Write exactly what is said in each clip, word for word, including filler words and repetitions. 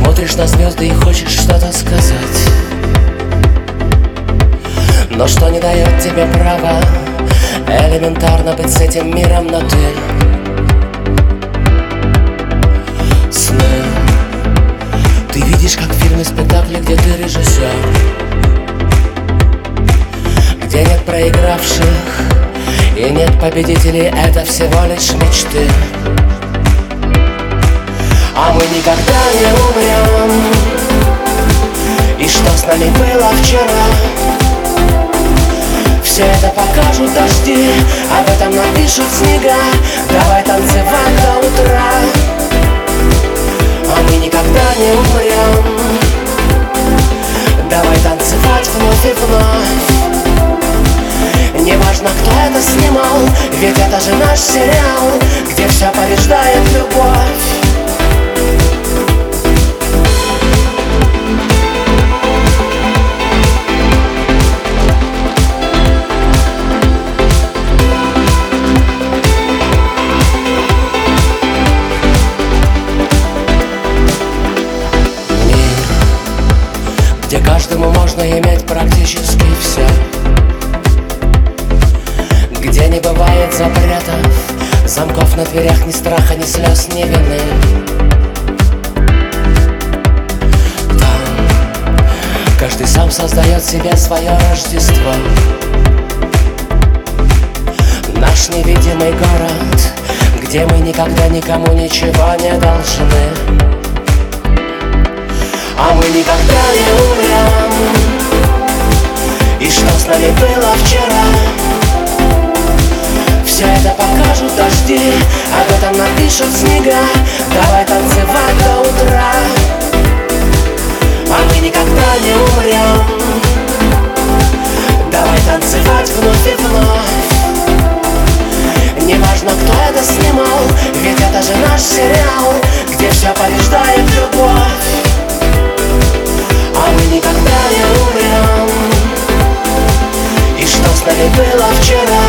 Смотришь на звезды и хочешь что-то сказать, но что не дает тебе права элементарно быть с этим миром на «ты». Сны ты видишь, как в фильме спектакле, где ты режиссер, где нет проигравших и нет победителей, это всего лишь мечты. А мы никогда не умрем. И что с нами было вчера, все это покажут дожди, об этом напишут снега. Давай танцевать до утра. А мы никогда не умрем. Давай танцевать вновь и вновь. Неважно, кто это снимал, ведь это же наш сериал, где все побеждает любовь. Где каждому можно иметь практически все, где не бывает запретов, замков на дверях, ни страха, ни слез, ни вины. Там каждый сам создает себе свое Рождество. Наш невидимый город, где мы никогда никому ничего не должны. А мы никогда не умрем. И что с нами было вчера, все это покажут дожди, об этом напишут снега. Давай танцевать до утра. А мы никогда не умрем. Давай танцевать вновь и вновь. Неважно, кто это снимал, ведь это же наш сериал, где все побеждает любовь. А мы никогда не умрем. И что с нами было вчера,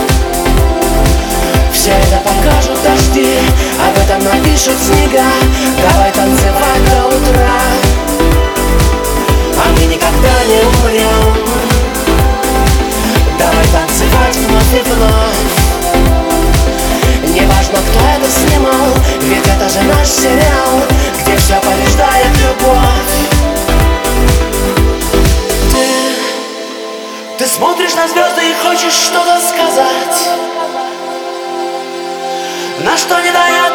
все это покажут дожди, об этом напишут снега. Давай танцевать до утра. А мы никогда не умрем. Давай танцевать вновь и вновь. Неважно, кто это снимал, ведь это же наш сериал, где все побеждает любовь. Ты смотришь на звезды и хочешь что-то сказать, на что не дает